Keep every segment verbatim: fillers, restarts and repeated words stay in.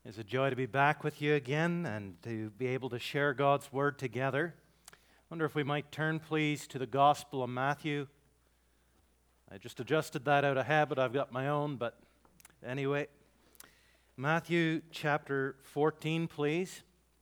It's a joy to be back with you again and to be able to share God's Word together. I wonder if we might turn, please, to the Gospel of Matthew. I just adjusted that out of habit. I've got my own, but anyway. Matthew chapter fourteen, please.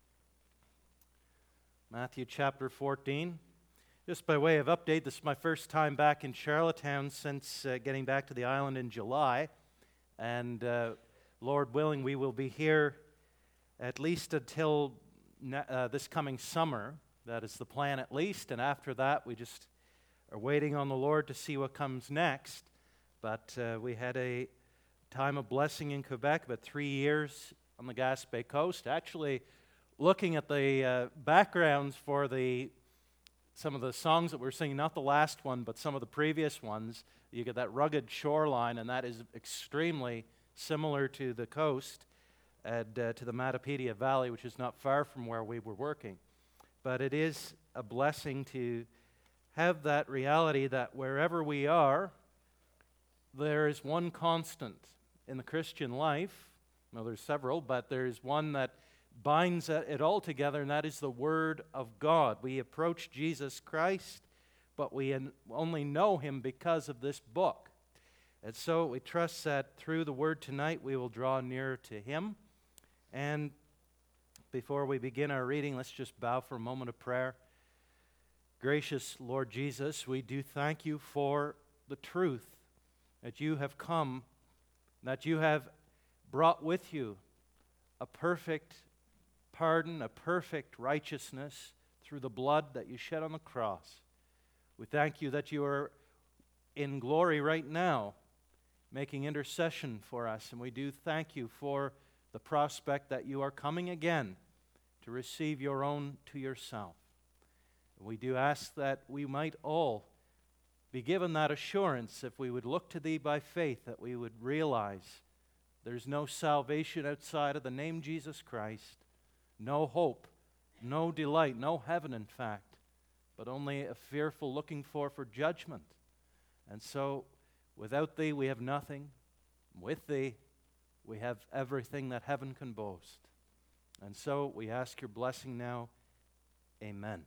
Matthew chapter fourteen. Just by way of update, this is my first time back in Charlottetown since uh, getting back to the island in July. And uh, Lord willing, we will be here at least until uh, this coming summer. That is the plan at least. And after that, we just are waiting on the Lord to see what comes next. But uh, we had a time of blessing in Quebec, about three years on the Gaspé coast. Actually, looking at the uh, backgrounds for the some of the songs that we're singing, not the last one, but some of the previous ones, you get that rugged shoreline, and that is extremely similar to the coast and uh, to the Matapedia Valley, which is not far from where we were working. But it is a blessing to have that reality that wherever we are, there is one constant in the Christian life. Well, there's several, but there's one that binds it all together, and that is the Word of God. We approach Jesus Christ, but we only know Him because of this book. And so we trust that through the Word tonight we will draw nearer to Him. And before we begin our reading, let's just bow for a moment of prayer. Gracious Lord Jesus, we do thank You for the truth that You have come, that You have brought with You a perfect pardon, a perfect righteousness through the blood that You shed on the cross. We thank You that You are in glory right now, making intercession for us. And we do thank You for the prospect that You are coming again to receive Your own to Yourself. And we do ask that we might all be given that assurance, if we would look to Thee by faith, that we would realize there's no salvation outside of the name Jesus Christ, no hope, no delight, no heaven in fact, but only a fearful looking for for judgment. And so, without Thee, we have nothing. With Thee, we have everything that heaven can boast. And so, we ask Your blessing now. Amen.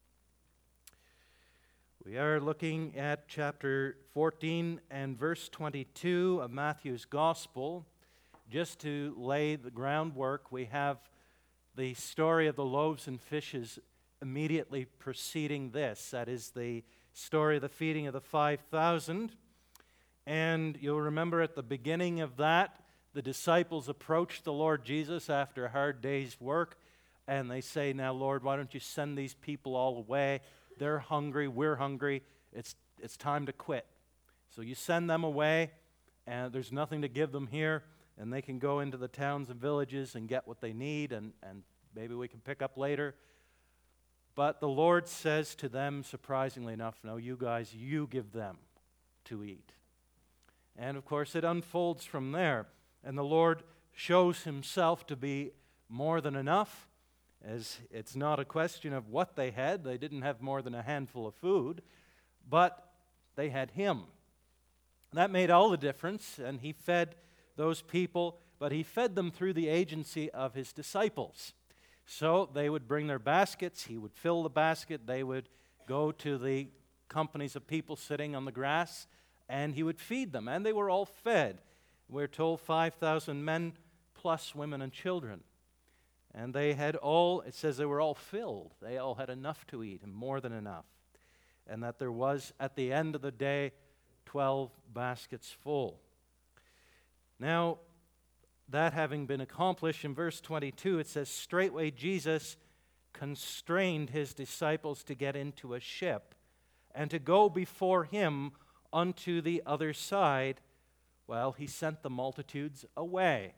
We are looking at chapter fourteen and verse twenty-two of Matthew's Gospel. Just to lay the groundwork, we have the story of the loaves and fishes immediately preceding this. That is the story of the feeding of the five thousand. And you'll remember at the beginning of that, the disciples approached the Lord Jesus after a hard day's work, and they say, now, Lord, why don't You send these people all away? They're hungry, we're hungry, it's, it's time to quit. So You send them away, and there's nothing to give them here, and they can go into the towns and villages and get what they need, and, and maybe we can pick up later. But the Lord says to them, surprisingly enough, no, you guys, you give them to eat. And of course, it unfolds from there. And the Lord shows Himself to be more than enough, as it's not a question of what they had. They didn't have more than a handful of food, but they had Him. That made all the difference, and He fed those people, but He fed them through the agency of His disciples. So they would bring their baskets, He would fill the basket, they would go to the companies of people sitting on the grass, and He would feed them, and they were all fed. We're told five thousand men plus women and children. And they had all, it says they were all filled. They all had enough to eat, and more than enough. And that there was, at the end of the day, twelve baskets full. Now, that having been accomplished, in verse twenty-two, it says, straightway Jesus constrained His disciples to get into a ship and to go before Him unto the other side, while He sent the multitudes away.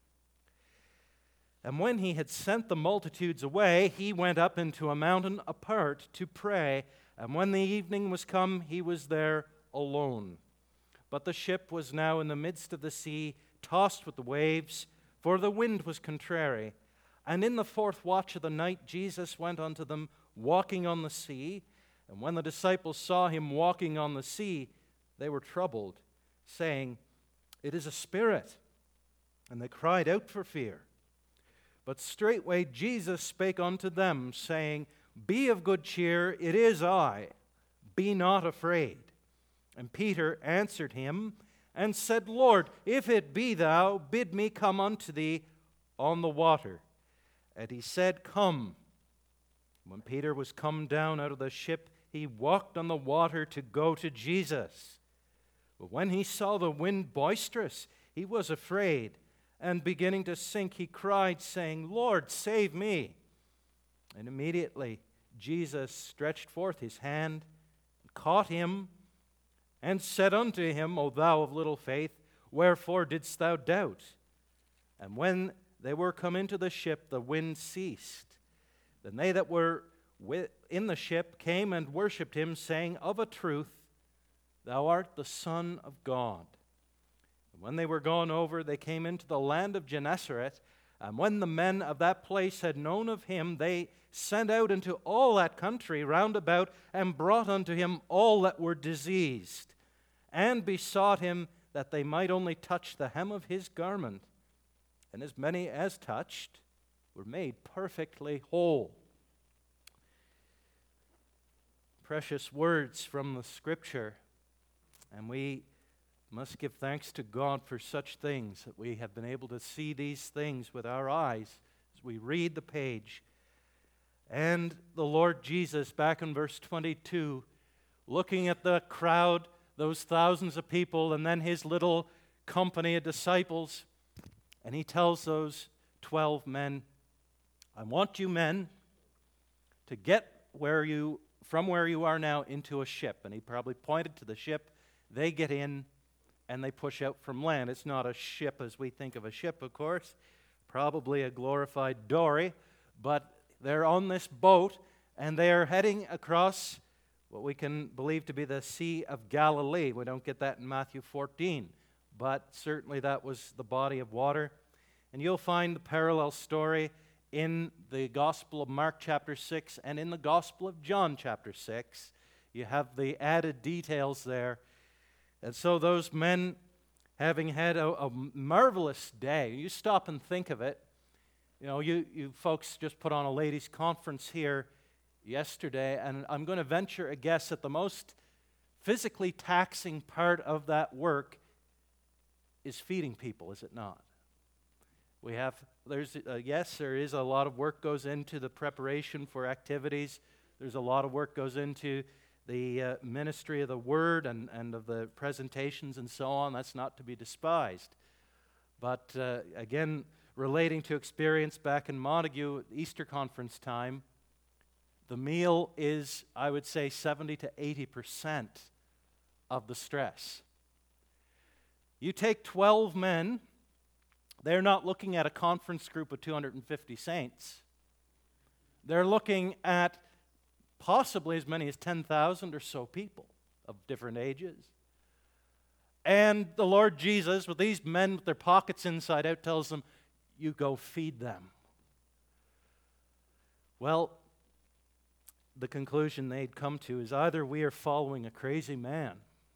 And when He had sent the multitudes away, He went up into a mountain apart to pray. And when the evening was come, He was there alone. But the ship was now in the midst of the sea, tossed with the waves, for the wind was contrary. And in the fourth watch of the night, Jesus went unto them, walking on the sea. And when the disciples saw Him walking on the sea, they were troubled, saying, It is a spirit. And they cried out for fear. But straightway Jesus spake unto them, saying, Be of good cheer, it is I, be not afraid. And Peter answered him, and said, Lord, if it be thou, bid me come unto thee on the water. And he said, Come. When Peter was come down out of the ship, he walked on the water to go to Jesus. But when he saw the wind boisterous, he was afraid, and beginning to sink, he cried, saying, Lord, save me. And immediately Jesus stretched forth his hand, and caught him, and said unto him, O thou of little faith, wherefore didst thou doubt? And when they were come into the ship, the wind ceased. Then they that were in the ship came and worshipped him, saying, Of a truth, thou art the Son of God. And when they were gone over, they came into the land of Gennesaret. And when the men of that place had known of him, they sent out into all that country round about, and brought unto him all that were diseased, and besought him that they might only touch the hem of his garment. And as many as touched were made perfectly whole. Precious words from the Scripture, and we must give thanks to God for such things, that we have been able to see these things with our eyes as we read the page. And the Lord Jesus, back in verse twenty-two, looking at the crowd, those thousands of people, and then his little company of disciples, and he tells those twelve men, I want you men to get where you, from where you are now into a ship. And he probably pointed to the ship. They get in, and they push out from land. It's not a ship as we think of a ship, of course. Probably a glorified dory. But they're on this boat, and they are heading across what we can believe to be the Sea of Galilee. We don't get that in Matthew fourteen, but certainly that was the body of water. And you'll find the parallel story in the Gospel of Mark chapter six and in the Gospel of John chapter six. You have the added details there. And so those men, having had a, a marvelous day, you stop and think of it. You know, you, you folks just put on a ladies' conference here yesterday, and I'm going to venture a guess that the most physically taxing part of that work is feeding people, is it not? We have, there's, uh, yes, there is a lot of work goes into the preparation for activities. There's a lot of work goes into the uh, ministry of the Word and, and of the presentations and so on. That's not to be despised. But uh, again, relating to experience back in Montague, Easter conference time, the meal is, I would say, seventy to eighty percent of the stress. You take twelve men, they're not looking at a conference group of two hundred fifty saints. They're looking at possibly as many as ten thousand or so people of different ages. And the Lord Jesus, with these men with their pockets inside out, tells them, you go feed them. Well, the conclusion they'd come to is either we are following a crazy man,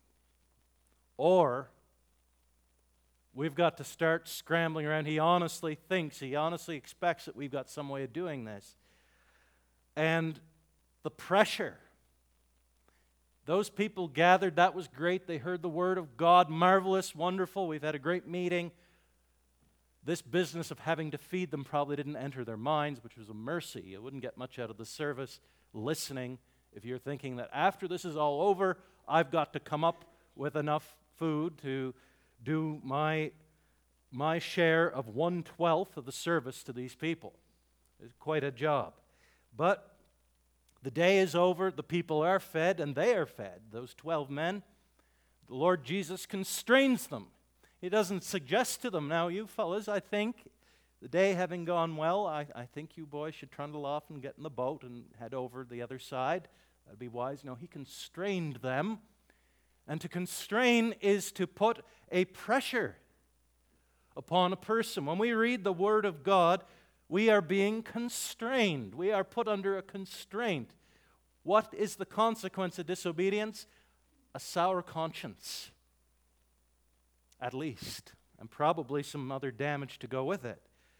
or we've got to start scrambling around. He honestly thinks, he honestly expects that we've got some way of doing this. And the pressure. Those people gathered, that was great. They heard the word of God, marvelous, wonderful. We've had a great meeting. This business of having to feed them probably didn't enter their minds, which was a mercy. You wouldn't get much out of the service listening if you're thinking that after this is all over, I've got to come up with enough food to do my, my share of one-twelfth of the service to these people. It's quite a job. But the day is over, the people are fed, and they are fed. Those twelve men, the Lord Jesus constrains them. He doesn't suggest to them, now you fellas, I think, the day having gone well, I, I think you boys should trundle off and get in the boat and head over the other side. That'd be wise. No, he constrained them. And to constrain is to put a pressure upon a person. When we read the Word of God, we are being constrained. We are put under a constraint. What is the consequence of disobedience? A sour conscience, at least, and probably some other damage to go with it.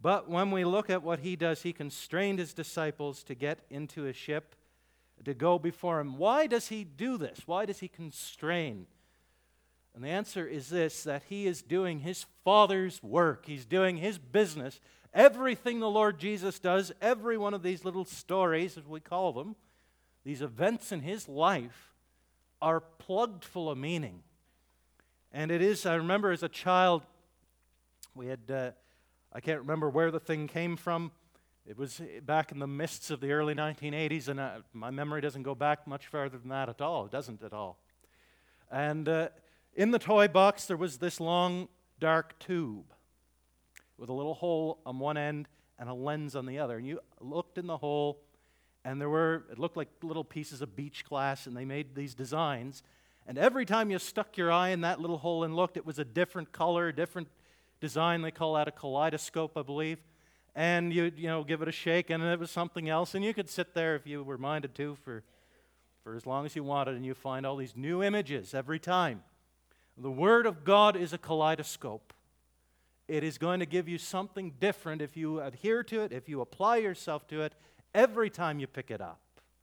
But when we look at what he does, he constrained his disciples to get into a ship, to go before him. Why does he do this? Why does he constrain? And the answer is this, that he is doing his Father's work. He's doing his business. Everything the Lord Jesus does, every one of these little stories, as we call them, these events in his life, are plugged full of meaning. And it is, I remember as a child, we had, uh, I can't remember where the thing came from. It was back in the mists of the early nineteen eighties, and uh, my memory doesn't go back much farther than that at all. It doesn't at all. And uh, in the toy box, there was this long, dark tube with a little hole on one end and a lens on the other. And you looked in the hole, and there were, it looked like little pieces of beach glass, and they made these designs. And every time you stuck your eye in that little hole and looked, it was a different color, different design. They call that a kaleidoscope, I believe. And you'd, you know, give it a shake, and it was something else. And you could sit there, if you were minded to, for, for as long as you wanted, and you find all these new images every time. The Word of God is a kaleidoscope. It is going to give you something different if you adhere to it, if you apply yourself to it, every time you pick it up.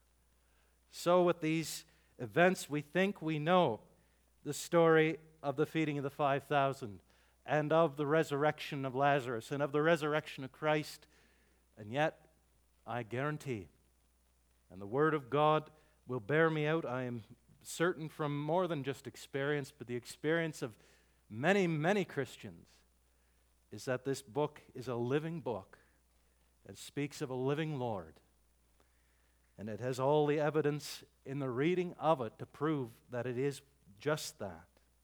So with these events, we think we know the story of the feeding of the five thousand and of the resurrection of Lazarus and of the resurrection of Christ. And yet, I guarantee, and the Word of God will bear me out, I am certain from more than just experience, but the experience of many, many Christians, is that this book is a living book. It speaks of a living Lord. And it has all the evidence in the reading of it to prove that it is just that.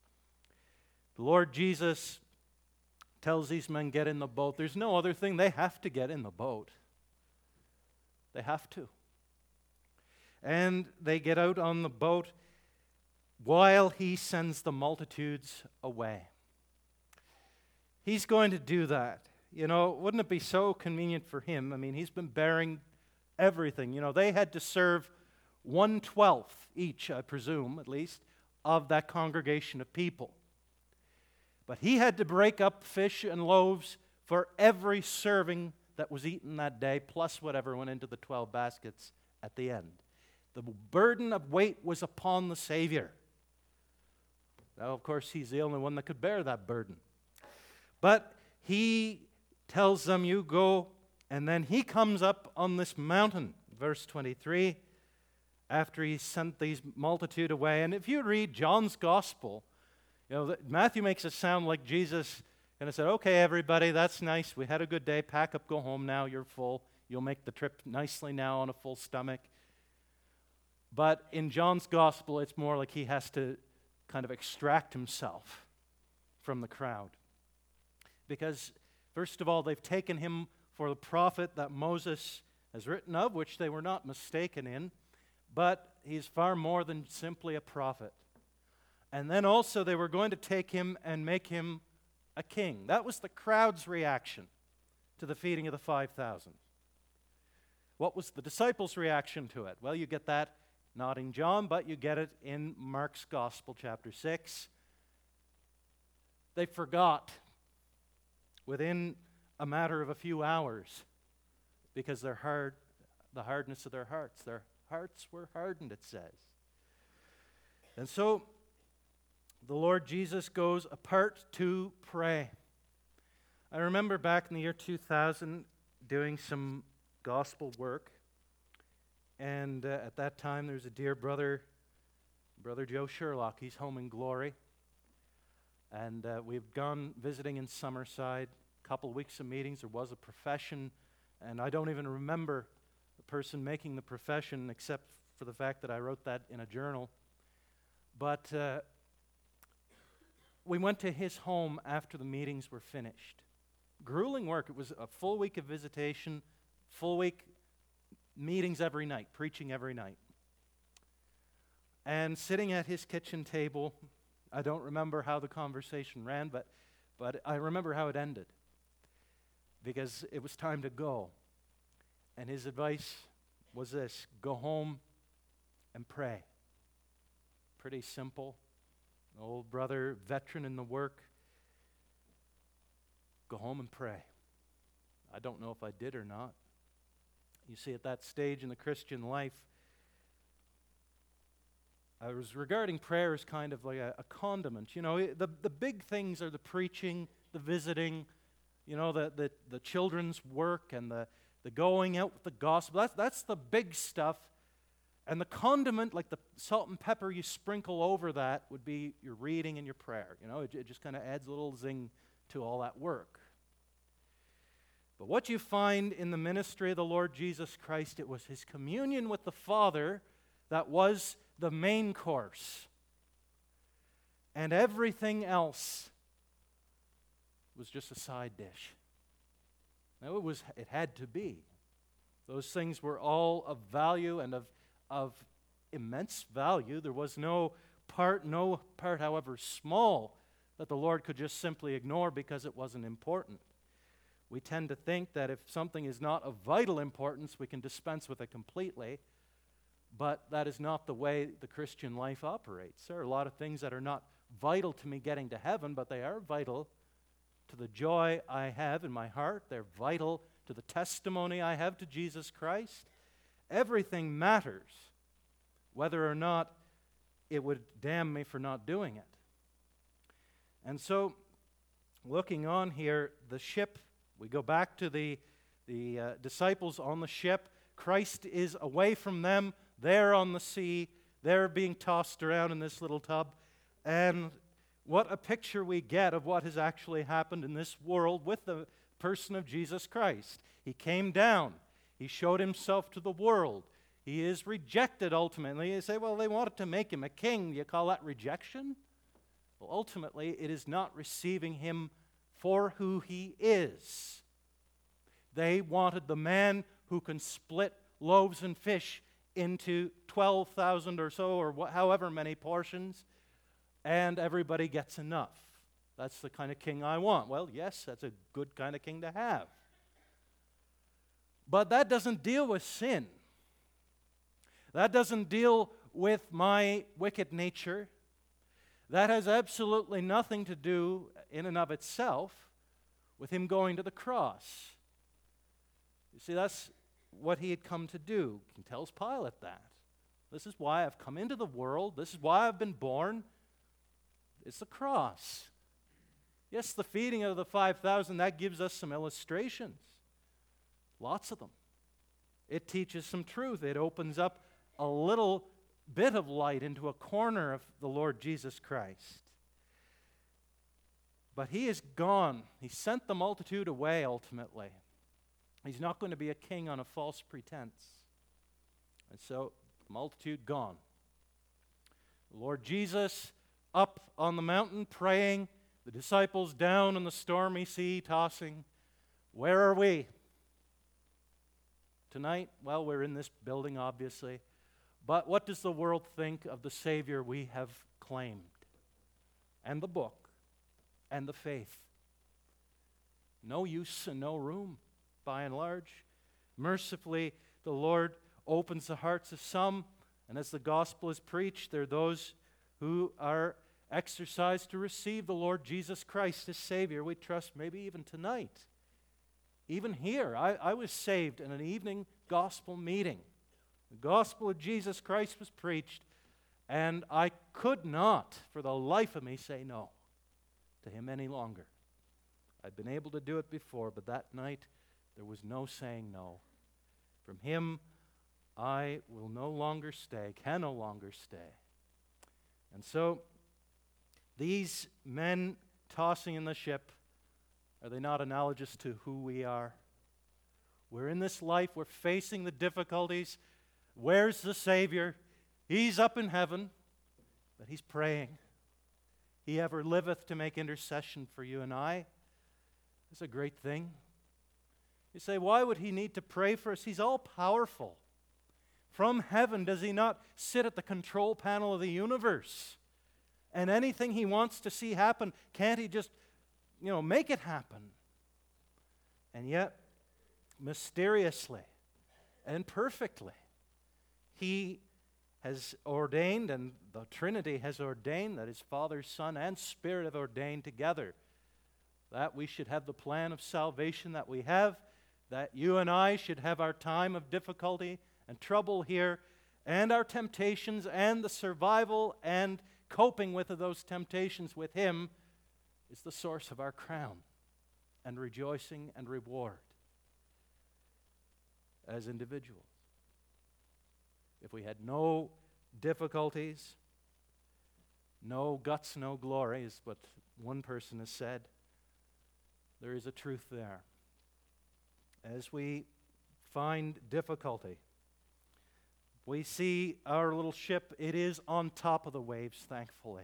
The Lord Jesus tells these men, get in the boat. There's no other thing. They have to get in the boat. They have to. And they get out on the boat while he sends the multitudes away. He's going to do that. You know, wouldn't it be so convenient for him? I mean, he's been bearing everything. You know, they had to serve one-twelfth each, I presume, at least, of that congregation of people. But he had to break up fish and loaves for every serving that was eaten that day, plus whatever went into the twelve baskets at the end. The burden of weight was upon the Savior. Now, of course, he's the only one that could bear that burden. But he tells them, you go, and then he comes up on this mountain, verse twenty-three, after he sent these multitude away. And if you read John's Gospel, you know, Matthew makes it sound like Jesus kind of said, okay, everybody, that's nice. We had a good day. Pack up, go home now. You're full. You'll make the trip nicely now on a full stomach. But in John's Gospel, it's more like he has to kind of extract himself from the crowd. Because, first of all, they've taken him for the prophet that Moses has written of, which they were not mistaken in, but he's far more than simply a prophet. And then also they were going to take him and make him a king. That was the crowd's reaction to the feeding of the five thousand. What was the disciples' reaction to it? Well, you get that not in John, but you get it in Mark's Gospel, chapter six. They forgot within a matter of a few hours because their hard, the hardness of their hearts. Their hearts were hardened, it says. And so the Lord Jesus goes apart to pray. I remember back in the year two thousand doing some gospel work, and uh, at that time there was a dear brother, Brother Joe Sherlock. He's home in glory, and uh, we've gone visiting in Summerside. A couple of weeks of meetings. There was a profession, and I don't even remember the person making the profession except for the fact that I wrote that in a journal. But uh, we went to his home after the meetings were finished. Grueling work. It was a full week of visitation, full week meetings every night, preaching every night. And sitting at his kitchen table, I don't remember how the conversation ran, but, but I remember how it ended. Because it was time to go. And his advice was this: go home and pray. Pretty simple. An old brother, veteran in the work. Go home and pray. I don't know if I did or not. You see, at that stage in the Christian life, I was regarding prayer as kind of like a, a condiment. You know, the, the big things are the preaching, the visiting, you know, the, the, the children's work and the, the going out with the gospel. That's, that's the big stuff. And the condiment, like the salt and pepper you sprinkle over that, would be your reading and your prayer. You know, it, it just kind of adds a little zing to all that work. But what you find in the ministry of the Lord Jesus Christ, it was his communion with the Father that was the main course. And everything else was just a side dish. Now, it was, it had to be. Those things were all of value and of, of immense value. There was no part, no part, however small, that the Lord could just simply ignore because it wasn't important. We tend to think that if something is not of vital importance, we can dispense with it completely. But that is not the way the Christian life operates. There are a lot of things that are not vital to me getting to heaven, but they are vital to the joy I have in my heart. They're vital to the testimony I have to Jesus Christ. Everything matters, whether or not it would damn me for not doing it. And so, looking on here, the ship, we go back to the, the uh, disciples on the ship. Christ is away from them. They're on the sea. They're being tossed around in this little tub. And what a picture we get of what has actually happened in this world with the person of Jesus Christ. He came down. He showed himself to the world. He is rejected ultimately. You say, well, they wanted to make him a king. Do you call that rejection? Well, ultimately, it is not receiving him for who he is. They wanted the man who can split loaves and fish into twelve thousand or so, or wh- however many portions, and everybody gets enough. That's the kind of king I want. Well, yes, that's a good kind of king to have. But that doesn't deal with sin. That doesn't deal with my wicked nature. That has absolutely nothing to do, in and of itself, with him going to the cross. You see, that's what he had come to do. He tells Pilate that. This is why I've come into the world. This is why I've been born. It's the cross. Yes, the feeding of the five thousand, that gives us some illustrations. Lots of them. It teaches some truth. It opens up a little bit of light into a corner of the Lord Jesus Christ. But he is gone. He sent the multitude away ultimately. He's not going to be a king on a false pretense. And so, the multitude gone. The Lord Jesus up on the mountain praying, the disciples down in the stormy sea tossing. Where are we? Tonight, well, we're in this building, obviously. But what does the world think of the Savior we have claimed? And the book, and the faith? No use and no room, by and large. Mercifully, the Lord opens the hearts of some, and as the gospel is preached, there are those who are exercised to receive the Lord Jesus Christ as Savior. We trust maybe even tonight. Even here, I, I was saved in an evening gospel meeting. The gospel of Jesus Christ was preached, and I could not, for the life of me, say no to him any longer. I'd been able to do it before, but that night there was no saying no. From him, I will no longer stay, can no longer stay. And so, these men tossing in the ship, are they not analogous to who we are? We're in this life, we're facing the difficulties. Where's the Savior? He's up in heaven, but he's praying. He ever liveth to make intercession for you and I. It's a great thing. You say, why would he need to pray for us? He's all powerful. From heaven, does he not sit at the control panel of the universe? And anything he wants to see happen, can't he just, you know, make it happen? And yet, mysteriously and perfectly, he has ordained, and the Trinity has ordained, that his Father, Son, and Spirit have ordained together, that we should have the plan of salvation that we have, that you and I should have our time of difficulty and trouble here, and our temptations and the survival and coping with those temptations with Him is the source of our crown and rejoicing and reward as individuals. If we had no difficulties, no guts, no glory, is what one person has said, there is a truth there. As we find difficulty, we see our little ship, it is on top of the waves, thankfully.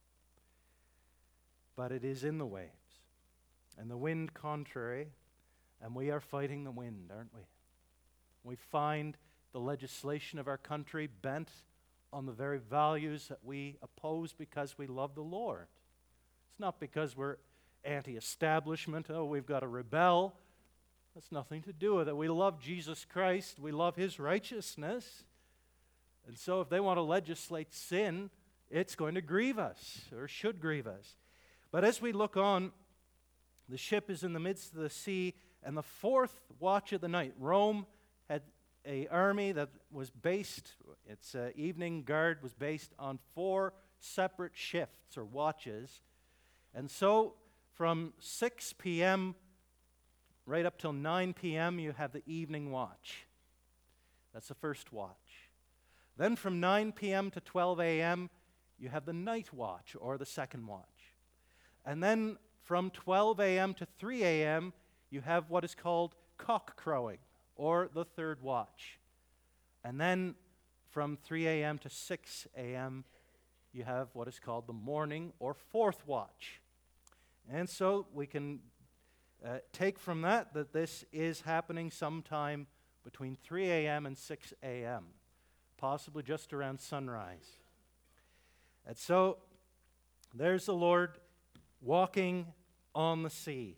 But it is in the waves. And the wind contrary, and we are fighting the wind, aren't we? We find the legislation of our country bent on the very values that we oppose because we love the Lord. It's not because we're anti-establishment, oh, we've got to rebel. That's nothing to do with it. We love Jesus Christ. We love His righteousness. And so if they want to legislate sin, it's going to grieve us, or should grieve us. But as we look on, the ship is in the midst of the sea, and the fourth watch of the night, Rome had an army that was based, its uh, evening guard was based on four separate shifts or watches. And so from six p.m. right up till nine p.m., you have the evening watch. That's the first watch. Then from nine p.m. to twelve a.m., you have the night watch, or the second watch. And then from twelve a.m. to three a.m., you have what is called cock crowing, or the third watch. And then from three a.m. to six a.m., you have what is called the morning, or fourth watch. And so we can uh, take from that that this is happening sometime between three a.m. and six a.m., possibly just around sunrise. And so there's the Lord walking on the sea.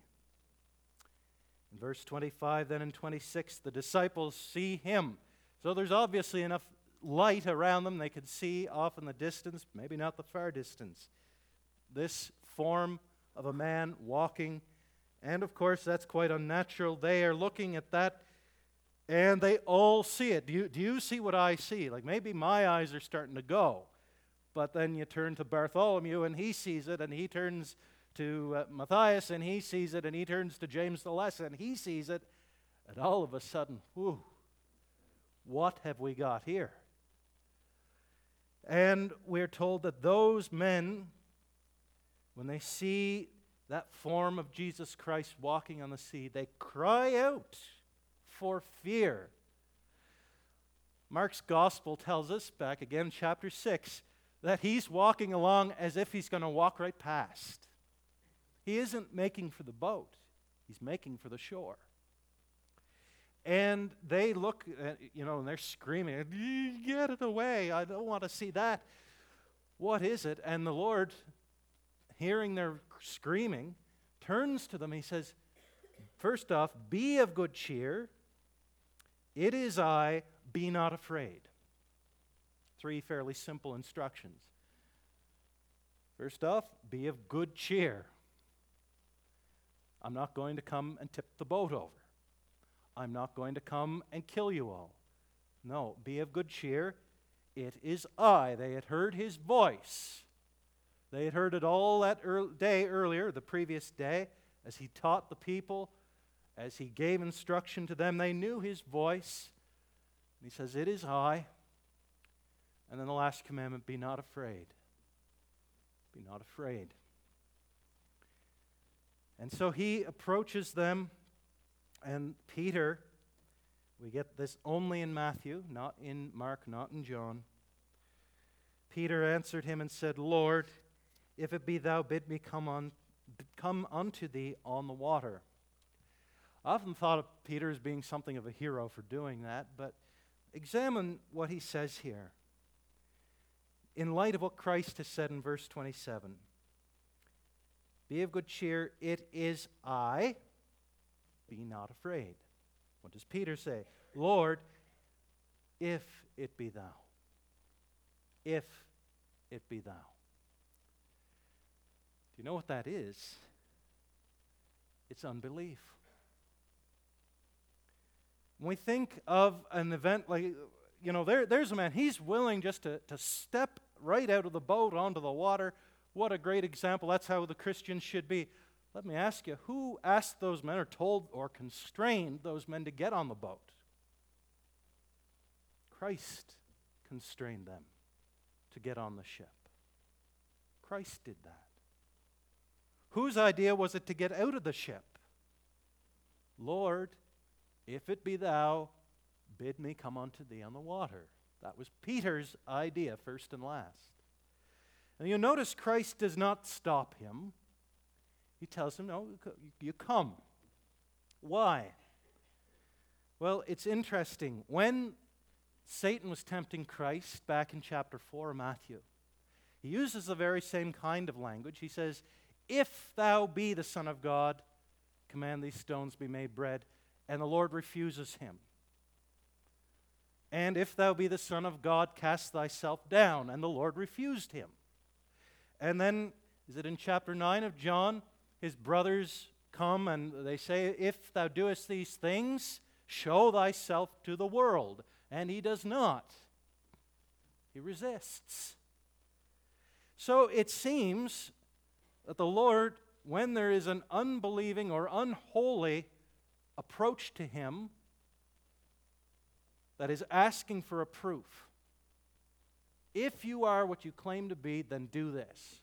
In verse twenty-five, then in twenty-six, the disciples see Him. So there's obviously enough light around them. They could see off in the distance, maybe not the far distance, this form of a man walking. And of course, that's quite unnatural. They are looking at that, and they all see it. Do you, do you see what I see? Like maybe my eyes are starting to go. But then you turn to Bartholomew, and he sees it, and he turns to uh, Matthias, and he sees it, and he turns to James the Less, and he sees it. And all of a sudden, whew, what have we got here? And we're told that those men, when they see that form of Jesus Christ walking on the sea, they cry out for fear. Mark's gospel tells us, back again, chapter six, that he's walking along as if he's going to walk right past. He isn't making for the boat. He's making for the shore. And they look, at, you know, and they're screaming, get it away. I don't want to see that. What is it? And the Lord, hearing their screaming, turns to them. He says, first off, be of good cheer. It is I, be not afraid. Three fairly simple instructions. First off, be of good cheer. I'm not going to come and tip the boat over. I'm not going to come and kill you all. No, be of good cheer. It is I. They had heard His voice. They had heard it all that early day earlier, the previous day, as He taught the people, as He gave instruction to them. They knew His voice. He says, it is I. And then the last commandment, be not afraid. Be not afraid. And so He approaches them, and Peter, we get this only in Matthew, not in Mark, not in John. Peter answered Him and said, Lord, if it be Thou, bid me come on, come unto Thee on the water. I often thought of Peter as being something of a hero for doing that, but examine what he says here. In light of what Christ has said in verse twenty-seven, be of good cheer, it is I, be not afraid. What does Peter say? Lord, if it be Thou. If it be Thou. Do you know what that is? It's unbelief. When we think of an event like, you know, there, there's a man, he's willing just to, to step right out of the boat onto the water. What a great example. That's how the Christians should be. Let me ask you, who asked those men or told or constrained those men to get on the boat? Christ constrained them to get on the ship. Christ did that. Whose idea was it to get out of the ship? Lord, if it be thou, bid me come unto thee on the water. That was Peter's idea, first and last. And you notice Christ does not stop him. He tells him, no, you come. Why? Well, it's interesting. When Satan was tempting Christ back in chapter four of Matthew, he uses the very same kind of language. He says, if thou be the Son of God, command these stones be made bread. And the Lord refuses him. And if thou be the Son of God, cast thyself down. And the Lord refused him. And then, is it in chapter nine of John? His brothers come and they say, if thou doest these things, show thyself to the world. And he does not. He resists. So it seems that the Lord, when there is an unbelieving or unholy approach to him that is asking for a proof, if you are what you claim to be, then do this.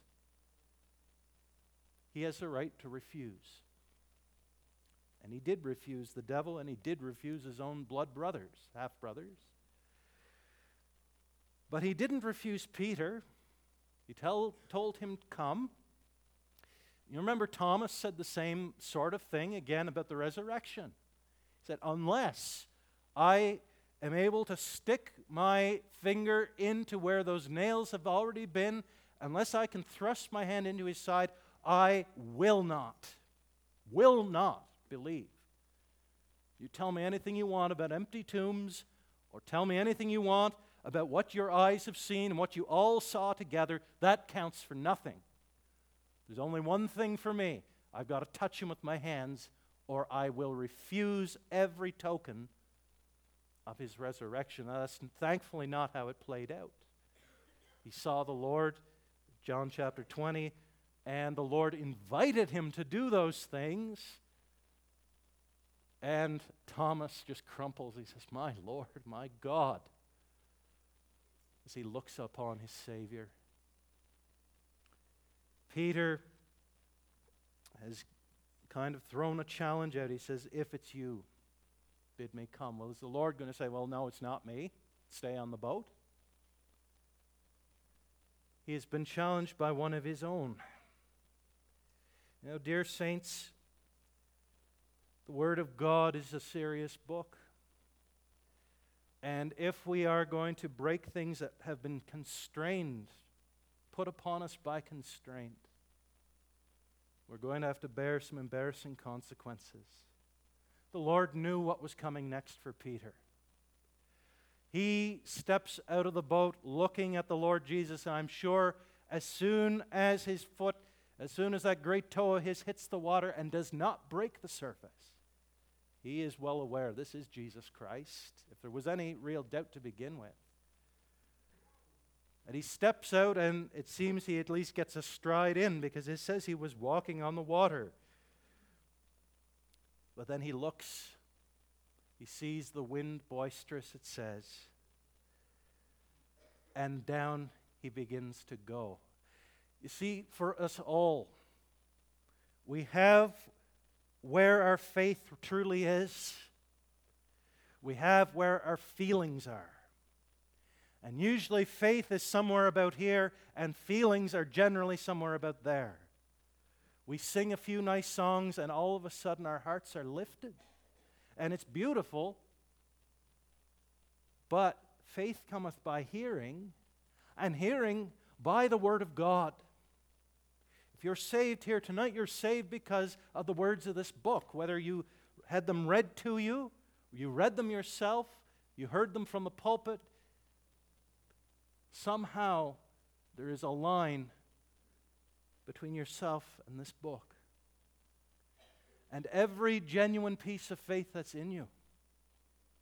He has the right to refuse. And he did refuse the devil, and he did refuse his own blood brothers, half-brothers. But he didn't refuse Peter. He tell, told him to come. You remember Thomas said the same sort of thing again about the resurrection. He said, unless I am able to stick my finger into where those nails have already been, unless I can thrust my hand into his side, I will not, will not believe. You tell me anything you want about empty tombs, or tell me anything you want about what your eyes have seen and what you all saw together, that counts for nothing. There's only one thing for me. I've got to touch him with my hands, or I will refuse every token of his resurrection. Now, that's thankfully not how it played out. He saw the Lord, John chapter twenty, and the Lord invited him to do those things. And Thomas just crumples. He says, my Lord, my God, as he looks upon his Savior. Peter has kind of thrown a challenge out. He says, if it's you, bid me come. Well, is the Lord going to say, well, no, it's not me. Stay on the boat? He has been challenged by one of his own. You know, dear saints, the Word of God is a serious book. And if we are going to break things that have been constrained, put upon us by constraint, we're going to have to bear some embarrassing consequences. The Lord knew what was coming next for Peter. He steps out of the boat looking at the Lord Jesus, and I'm sure as soon as his foot, as soon as that great toe of his hits the water and does not break the surface, he is well aware this is Jesus Christ, if there was any real doubt to begin with. And he steps out, and it seems he at least gets a stride in, because it says he was walking on the water. But then he looks, he sees the wind boisterous, it says, and down he begins to go. You see, for us all, we have where our faith truly is. We have where our feelings are. And usually faith is somewhere about here, and feelings are generally somewhere about there. We sing a few nice songs, and all of a sudden our hearts are lifted. And it's beautiful, but faith cometh by hearing, and hearing by the Word of God. If you're saved here tonight, you're saved because of the words of this book. Whether you had them read to you, you read them yourself, you heard them from the pulpit, somehow there is a line between yourself and this book. And every genuine piece of faith that's in you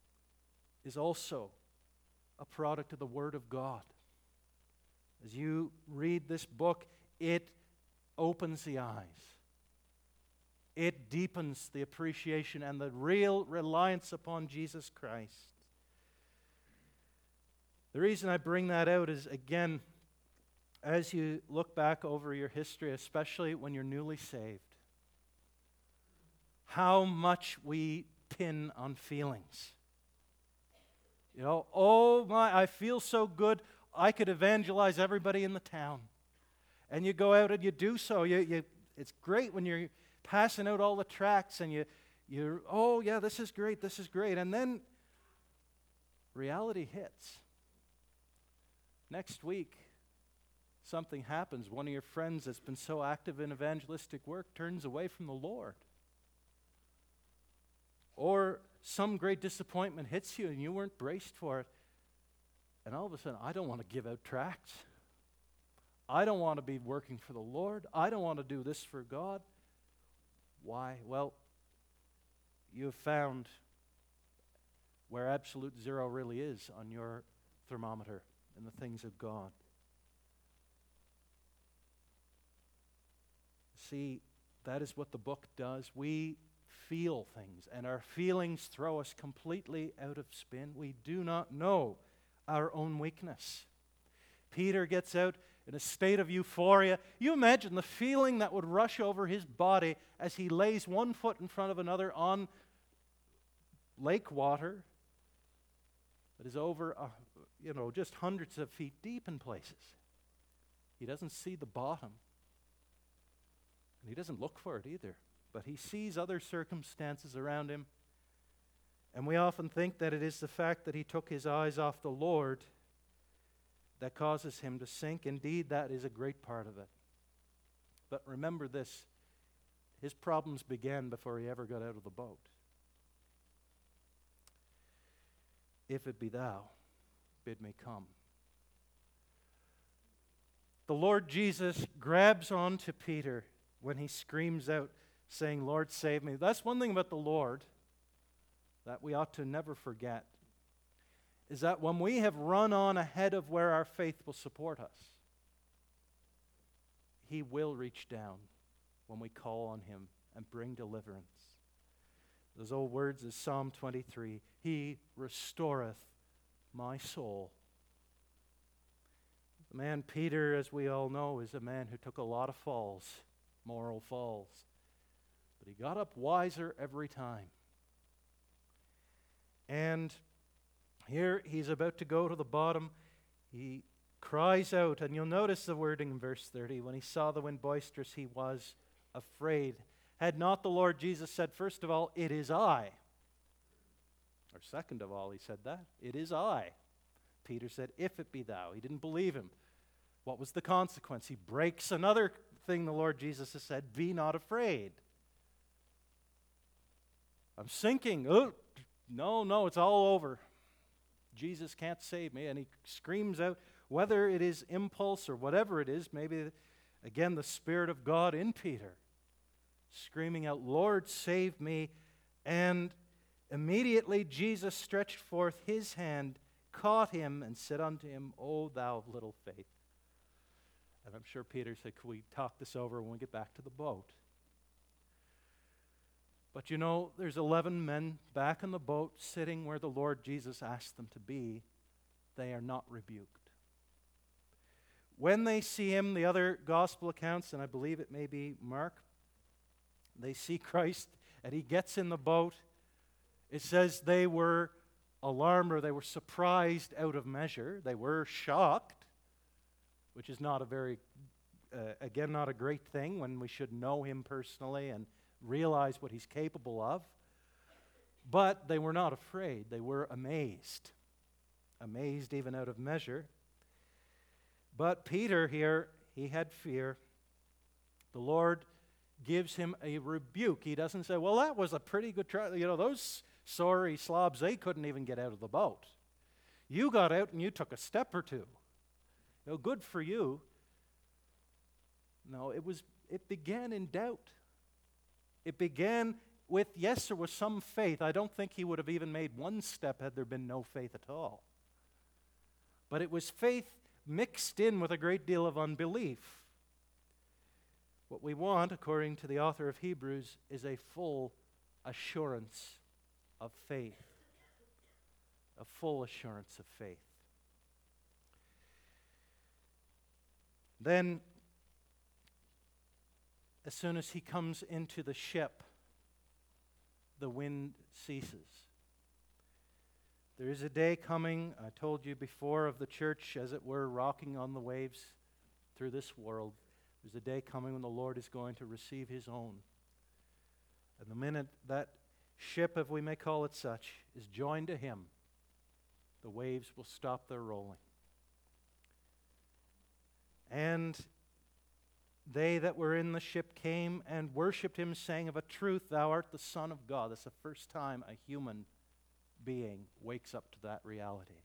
is also a product of the Word of God. As you read this book, it opens the eyes. It deepens the appreciation and the real reliance upon Jesus Christ. The reason I bring that out is, again, as you look back over your history, especially when you're newly saved, how much we pin on feelings. You know, oh my, I feel so good, I could evangelize everybody in the town. And you go out and you do so. You, you, it's great when you're passing out all the tracts and you, you're, oh yeah, this is great, this is great. And then reality hits. Next week, something happens. One of your friends that's been so active in evangelistic work turns away from the Lord. Or some great disappointment hits you and you weren't braced for it. And all of a sudden, I don't want to give out tracts. I don't want to be working for the Lord. I don't want to do this for God. Why? Well, you have found where absolute zero really is on your thermometer in the things of God. See, that is what the book does. We feel things, and our feelings throw us completely out of spin. We do not know our own weakness. Peter gets out in a state of euphoria. You imagine the feeling that would rush over his body as he lays one foot in front of another on lake water that is over, uh, you know, just hundreds of feet deep in places. He doesn't see the bottom. And he doesn't look for it either. But he sees other circumstances around him. And we often think that it is the fact that he took his eyes off the Lord that causes him to sink. Indeed, that is a great part of it. But remember this, his problems began before he ever got out of the boat. If it be thou, bid me come. The Lord Jesus grabs on to Peter when he screams out, saying, Lord, save me. That's one thing about the Lord that we ought to never forget, is that when we have run on ahead of where our faith will support us, He will reach down when we call on Him and bring deliverance. Those old words is Psalm twenty-three, He restoreth my soul. The man Peter, as we all know, is a man who took a lot of falls, moral falls. But he got up wiser every time. And here he's about to go to the bottom. He cries out, and you'll notice the wording in verse thirty. When he saw the wind boisterous, he was afraid. Had not the Lord Jesus said, first of all, it is I. Or second of all, he said that. It is I. Peter said, if it be thou. He didn't believe him. What was the consequence? He breaks another thing the Lord Jesus has said, be not afraid. I'm sinking. Oh, no, no, it's all over. Jesus can't save me. And he screams out, whether it is impulse or whatever it is, maybe, again, the Spirit of God in Peter, screaming out, Lord, save me. And immediately Jesus stretched forth his hand, caught him, and said unto him, O thou of little faith. And I'm sure Peter said, could we talk this over when we get back to the boat? But you know, there's eleven men back in the boat sitting where the Lord Jesus asked them to be. They are not rebuked. When they see him, the other gospel accounts, and I believe it may be Mark, they see Christ and he gets in the boat. It says they were alarmed or they were surprised out of measure. They were shocked, which is not a very, uh, again, not a great thing when we should know him personally and realize what he's capable of. But they were not afraid. They were amazed. Amazed even out of measure. But Peter here, he had fear. The Lord gives him a rebuke. He doesn't say, well, that was a pretty good try. You know, those sorry slobs, they couldn't even get out of the boat. You got out and you took a step or two. You know, good for you. No, it was. It began in doubt. It began with, yes, there was some faith. I don't think he would have even made one step had there been no faith at all. But it was faith mixed in with a great deal of unbelief. What we want, according to the author of Hebrews, is a full assurance of faith. A full assurance of faith. Then, as soon as he comes into the ship, the wind ceases. There is a day coming, I told you before, of the church, as it were, rocking on the waves through this world. There's a day coming when the Lord is going to receive his own. And the minute that ship, if we may call it such, is joined to him, the waves will stop their rolling. And they that were in the ship came and worshipped him, saying, of a truth, thou art the Son of God. That's the first time a human being wakes up to that reality.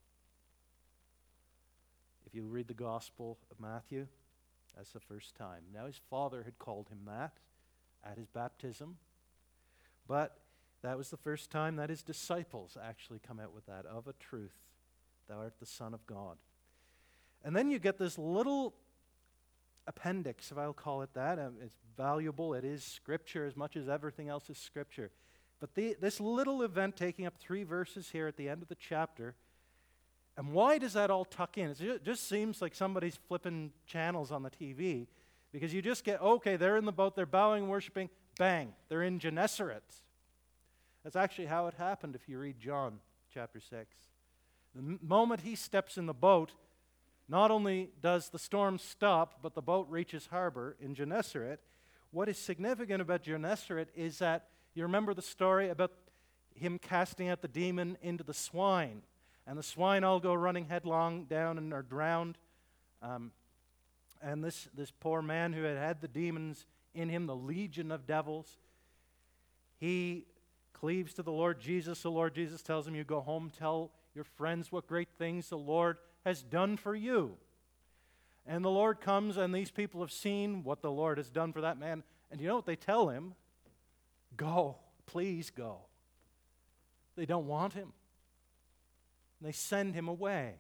If you read the Gospel of Matthew, that's the first time. Now his father had called him that at his baptism, but that was the first time that his disciples actually come out with that, of a truth, thou art the Son of God. And then you get this little appendix, if I'll call it that. Um, it's valuable. It is Scripture as much as everything else is Scripture. But the, this little event taking up three verses here at the end of the chapter, and why does that all tuck in? It just seems like somebody's flipping channels on the T V, because you just get, okay, they're in the boat, they're bowing, worshiping, bang, they're in Gennesaret. That's actually how it happened if you read John chapter six. The m- moment he steps in the boat, not only does the storm stop, but the boat reaches harbor in Gennesaret. What is significant about Gennesaret is that you remember the story about him casting out the demon into the swine. And the swine all go running headlong down and are drowned. Um, and this, this poor man who had had the demons in him, the legion of devils, he cleaves to the Lord Jesus. The Lord Jesus tells him, you go home, tell your friends what great things the Lord has done for you. And the Lord comes, and these people have seen what the Lord has done for that man. And you know what they tell him? Go, please go. They don't want him. They send him away.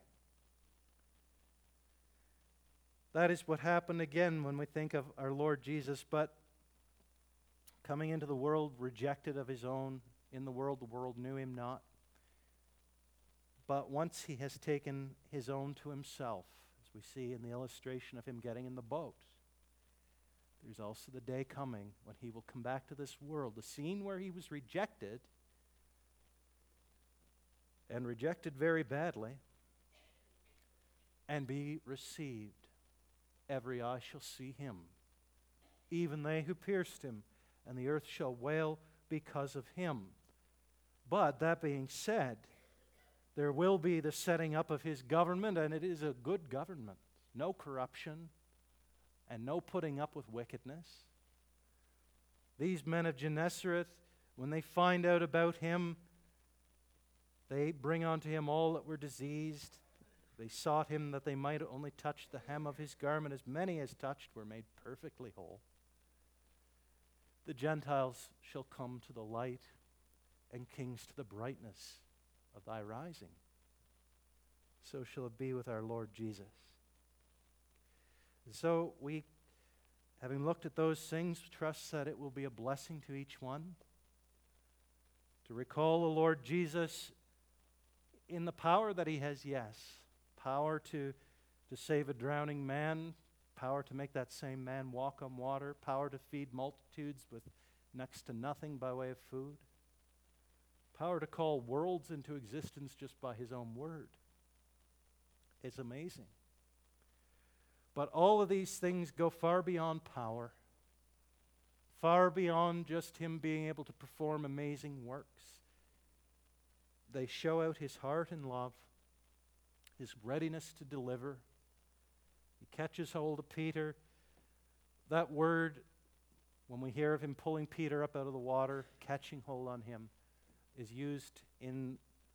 That is what happened again when we think of our Lord Jesus, but coming into the world, rejected of his own. In the world, the world knew him not. But once he has taken his own to himself, as we see in the illustration of him getting in the boat, there's also the day coming when he will come back to this world, the scene where he was rejected, and rejected very badly, and be received. Every eye shall see him, even they who pierced him, and the earth shall wail because of him. But that being said, there will be the setting up of his government, and it is a good government. No corruption, and no putting up with wickedness. These men of Gennesaret, when they find out about him, they bring unto him all that were diseased. They sought him that they might only touch the hem of his garment. As many as touched were made perfectly whole. The Gentiles shall come to the light, and kings to the brightness of thy rising. So shall it be with our Lord Jesus. And so we, having looked at those things, trust that it will be a blessing to each one to recall the Lord Jesus in the power that he has, yes. Power to, to save a drowning man, power to make that same man walk on water, power to feed multitudes with next to nothing by way of food, power to call worlds into existence just by his own word. It's amazing. But all of these things go far beyond power, far beyond just him being able to perform amazing works. They show out his heart and love, his readiness to deliver. He catches hold of Peter. That word, when we hear of him pulling Peter up out of the water, catching hold on him, is used in,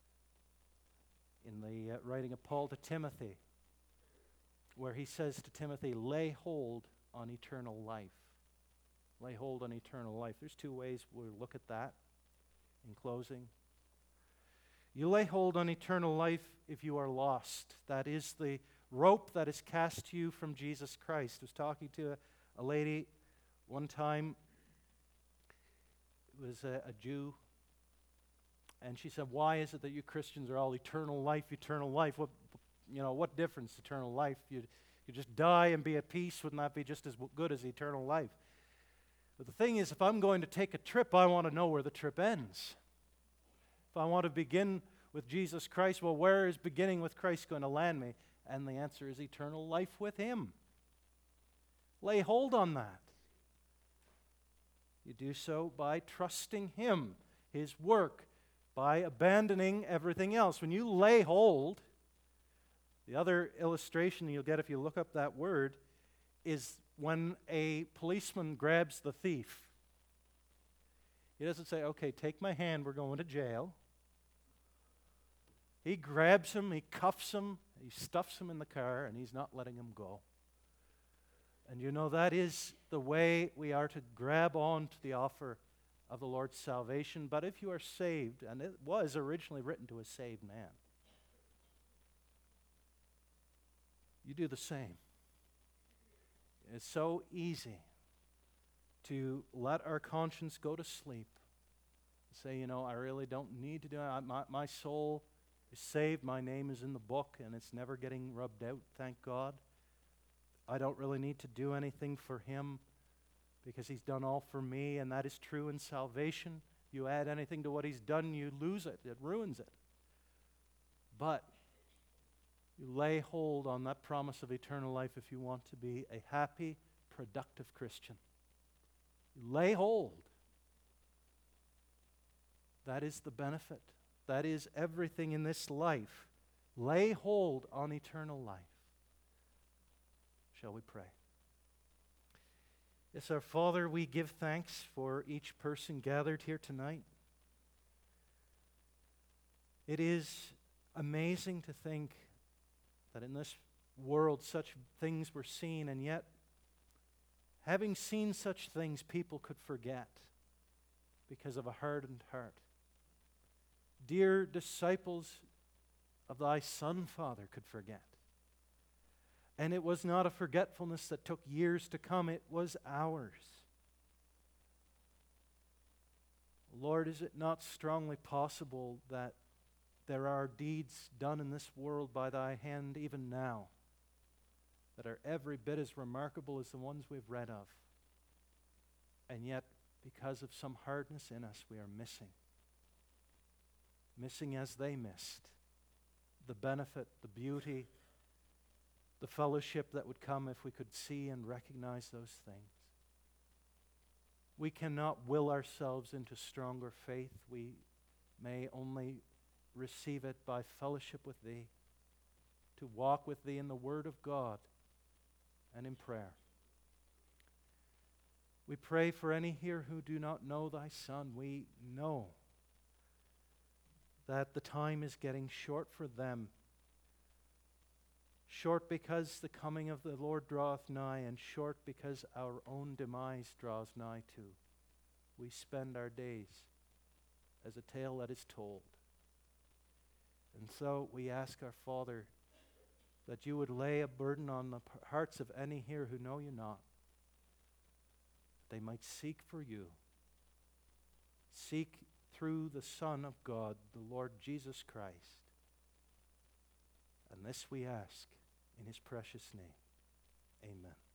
in the uh, writing of Paul to Timothy, where he says to Timothy, lay hold on eternal life. Lay hold on eternal life. There's two ways we'll look at that in closing. You lay hold on eternal life if you are lost. That is the rope that is cast to you from Jesus Christ. I was talking to a, a lady one time. It was a, a Jew. And she said, why is it that you Christians are all eternal life, eternal life? What, you know, what difference, eternal life? You, you just die and be at peace. Wouldn't that be just as good as eternal life? But the thing is, if I'm going to take a trip, I want to know where the trip ends. If I want to begin with Jesus Christ, well, where is beginning with Christ going to land me? And the answer is eternal life with Him. Lay hold on that. You do so by trusting Him, His work, by abandoning everything else. When you lay hold, the other illustration you'll get if you look up that word is when a policeman grabs the thief. He doesn't say, okay, take my hand, we're going to jail. He grabs him, he cuffs him, he stuffs him in the car, and he's not letting him go. And you know, that is the way we are to grab on to the offer of the Lord's salvation. But if you are saved, and it was originally written to a saved man, you do the same. It's so easy to let our conscience go to sleep. Say, you know, I really don't need to do it. My, my soul is saved. My name is in the book, and it's never getting rubbed out, thank God. I don't really need to do anything for Him because He's done all for me, and that is true in salvation. You add anything to what He's done, you lose it. It ruins it. But you lay hold on that promise of eternal life if you want to be a happy, productive Christian. You lay hold. That is the benefit. That is everything in this life. Lay hold on eternal life. Shall we pray? Yes, our Father, we give thanks for each person gathered here tonight. It is amazing to think that in this world such things were seen, and yet, having seen such things, people could forget because of a hardened heart. Dear disciples of Thy Son, Father, could forget. And it was not a forgetfulness that took years to come, it was ours. Lord, is it not strongly possible that there are deeds done in this world by Thy hand even now that are every bit as remarkable as the ones we've read of? And yet, because of some hardness in us, we are missing. Missing as they missed the benefit, the beauty, the fellowship that would come if we could see and recognize those things. We cannot will ourselves into stronger faith. We may only receive it by fellowship with Thee, to walk with Thee in the Word of God and in prayer. We pray for any here who do not know Thy Son. We know that the time is getting short for them. Short because the coming of the Lord draweth nigh, and short because our own demise draws nigh too. We spend our days as a tale that is told. And so we ask our Father that You would lay a burden on the hearts of any here who know You not. They might seek for You. Seek through the Son of God, the Lord Jesus Christ. And this we ask in His precious name. Amen.